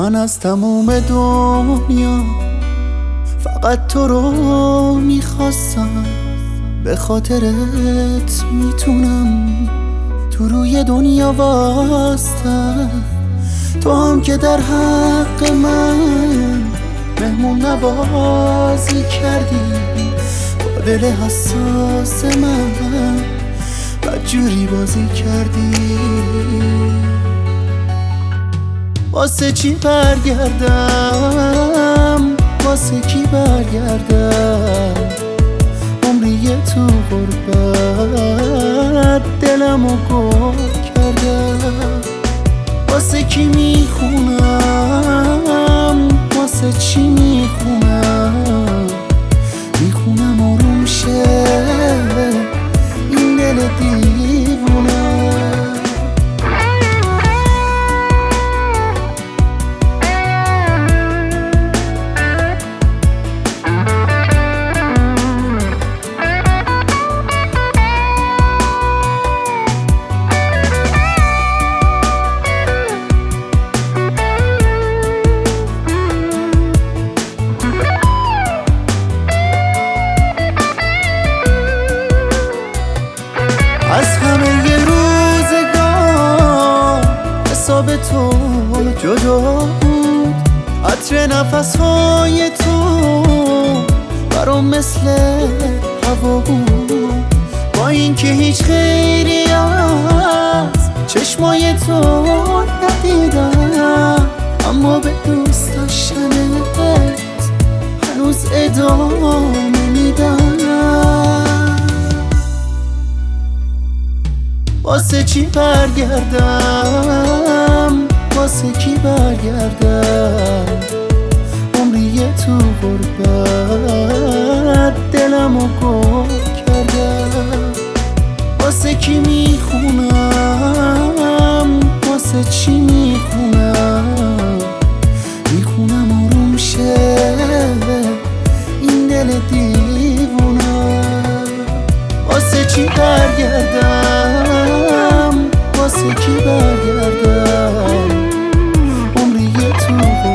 من از تموم دنیا فقط تو رو میخواستم، به خاطرت میتونم تو روی دنیا واسطم. تو هم که در حق من مهمون نوازی کردی، با دل حساس من بدجوری بازی کردی. واسه چی برگردم، واسه کی برگردم، عمری تو غربت دلمو گم کردم. واسه کی میخونم، واسه چی میخونم، میخونم آروم شه این دل دیوونه. از همه ی روزگار حساب تو جدا بود، عطر نفسهای تو برام مثل هوا بود. با اینکه هیچ خیری از چشمای تو ندیدم، اما به دوست داشتنت هنوز ادامه میدم. واسه چی برگردم، واسه کی برگردم، عمری تو غربت دلمو گم کردم. واسه کی میخونم، واسه چی میخونم، میخونم آروم شه این دل دیوونه. واسه چی برگردم، واسه کی برگردم، عمری تو